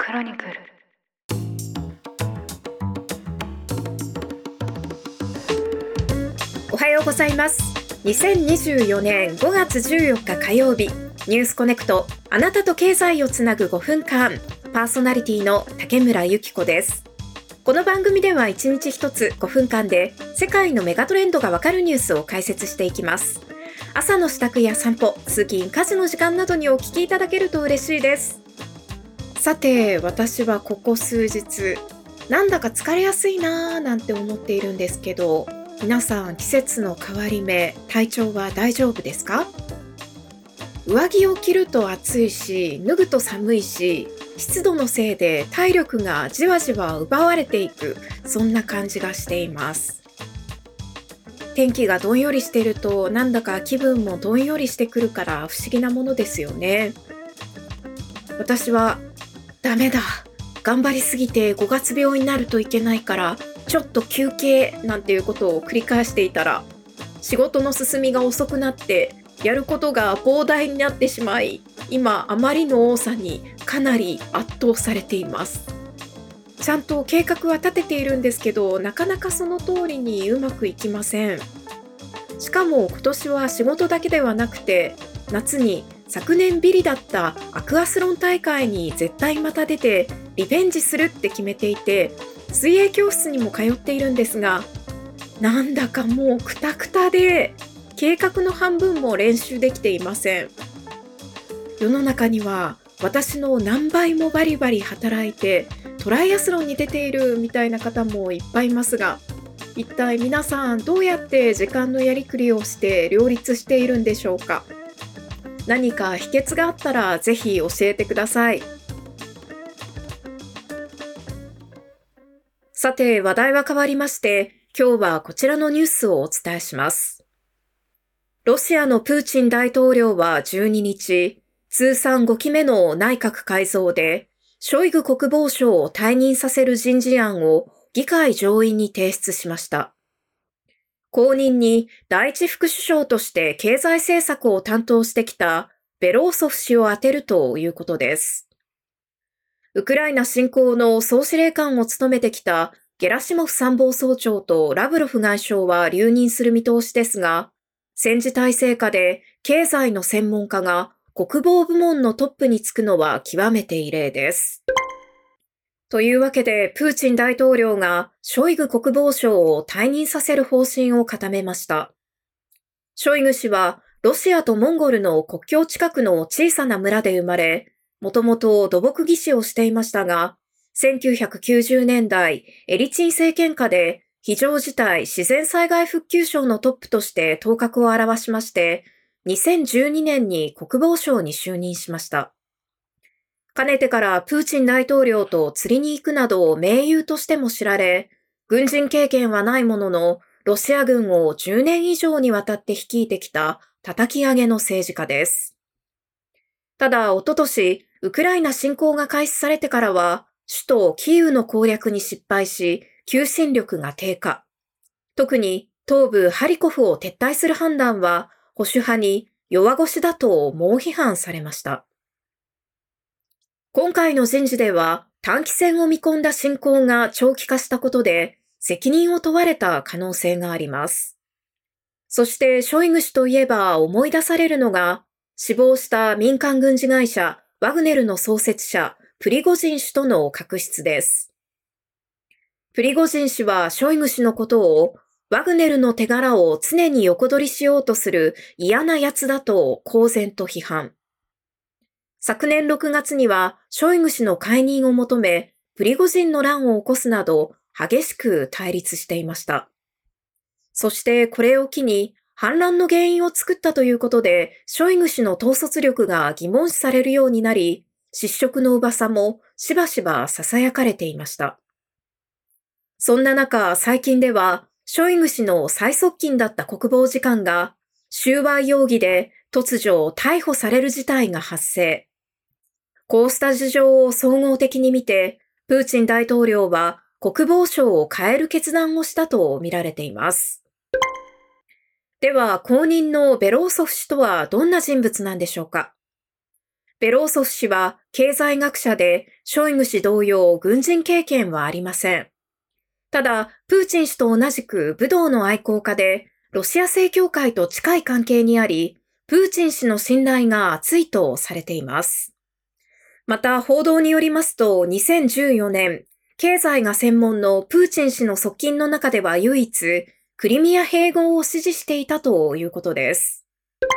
クロニクル。 おはようございます。2024年5月14日火曜日、ニュースコネクト、あなたと経済をつなぐ5分間、パーソナリティの竹村由紀子です。この番組では1日1つ5分間で世界のメガトレンドがわかるニュースを解説していきます。朝の支度や散歩、通勤、家事の時間などにお聞きいただけると嬉しいです。さて、私はここ数日なんだか疲れやすいなーなんて思っているんですけど、皆さん季節の変わり目、体調は大丈夫ですか？上着を着ると暑いし、脱ぐと寒いし、湿度のせいで体力がじわじわ奪われていく、そんな感じがしています。天気がどんよりしていると、なんだか気分もどんよりしてくるから不思議なものですよね。私はダメだ、頑張りすぎて5月病になるといけないからちょっと休憩なんていうことを繰り返していたら、仕事の進みが遅くなってやることが膨大になってしまい、今あまりの多さにかなり圧倒されています。ちゃんと計画は立てているんですけど、なかなかその通りにうまくいきません。しかも今年は仕事だけではなくて、夏に昨年ビリだったアクアスロン大会に絶対また出てリベンジするって決めていて、水泳教室にも通っているんですが、なんだかもうクタクタで計画の半分も練習できていません。世の中には私の何倍もバリバリ働いてトライアスロンに出ているみたいな方もいっぱいいますが、一体皆さんどうやって時間のやりくりをして両立しているんでしょうか？何か秘訣があったらぜひ教えてください。さて、話題は変わりまして、今日はこちらのニュースをお伝えします。ロシアのプーチン大統領は12日、通算5期目の内閣改造で、ショイグ国防相を退任させる人事案を議会上院に提出しました。後任に第一副首相として経済政策を担当してきたベローソフ氏を充てるということです。ウクライナ侵攻の総司令官を務めてきたゲラシモフ参謀総長とラブロフ外相は留任する見通しですが、戦時体制下で経済の専門家が国防部門のトップに就くのは極めて異例です。というわけで、プーチン大統領がショイグ国防相を退任させる方針を固めました。ショイグ氏はロシアとモンゴルの国境近くの小さな村で生まれ、もともと土木技師をしていましたが、1990年代、エリツィン政権下で非常事態自然災害復旧省のトップとして頭角を現しまして、2012年に国防相に就任しました。かねてからプーチン大統領と釣りに行くなど盟友としても知られ、軍人経験はないものの、ロシア軍を10年以上にわたって率いてきた叩き上げの政治家です。ただ、おととし、ウクライナ侵攻が開始されてからは、首都キーウの攻略に失敗し、求心力が低下。特に東部ハリコフを撤退する判断は、保守派に弱腰だと猛批判されました。今回の人事では、短期戦を見込んだ侵攻が長期化したことで、責任を問われた可能性があります。そしてショイグ氏といえば思い出されるのが、死亡した民間軍事会社ワグネルの創設者プリゴジン氏との確執です。プリゴジン氏はショイグ氏のことをワグネルの手柄を常に横取りしようとする嫌な奴だと公然と批判。昨年6月にはショイグ氏の解任を求め、プリゴジンの乱を起こすなど激しく対立していました。そしてこれを機に反乱の原因を作ったということで、ショイグ氏の統率力が疑問視されるようになり、失職の噂もしばしば囁かれていました。そんな中、最近では、ショイグ氏の最側近だった国防次官が、収賄容疑で突如逮捕される事態が発生。こうした事情を総合的に見て、プーチン大統領は国防省を変える決断をしたと見られています。では、後任のベローソフ氏とはどんな人物なんでしょうか？ベローソフ氏は経済学者でショイグ氏同様軍人経験はありません。ただ、プーチン氏と同じく武道の愛好家で、ロシア正教会と近い関係にあり、プーチン氏の信頼が厚いとされています。また、報道によりますと、2014年、経済が専門のプーチン氏の側近の中では唯一、クリミア併合を支持していたということです。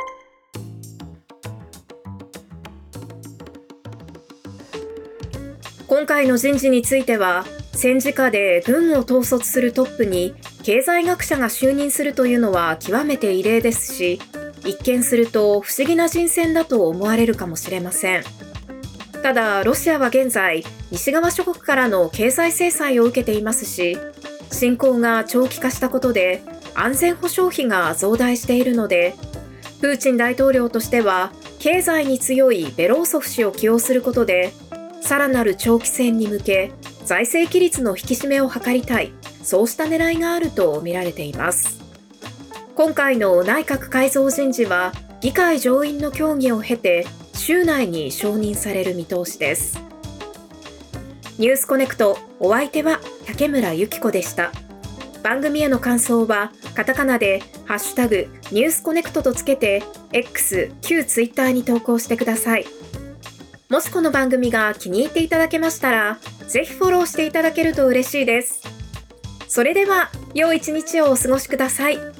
今回の人事については、戦時下で軍を統率するトップに経済学者が就任するというのは極めて異例ですし、一見すると不思議な人選だと思われるかもしれません。ただ、ロシアは現在、西側諸国からの経済制裁を受けていますし、侵攻が長期化したことで安全保障費が増大しているので、プーチン大統領としては経済に強いベローソフ氏を起用することで、さらなる長期戦に向け財政規律の引き締めを図りたい、そうした狙いがあると見られています。今回の内閣改造人事は議会上院の協議を経て週内に承認される見通しです。ニュースコネクト、お相手は竹村由紀子でした。番組への感想はカタカナでハッシュタグニュースコネクトとつけて X、旧ツイッターに投稿してください。もしこの番組が気に入っていただけましたら、ぜひフォローしていただけると嬉しいです。それでは、良い一日をお過ごしください。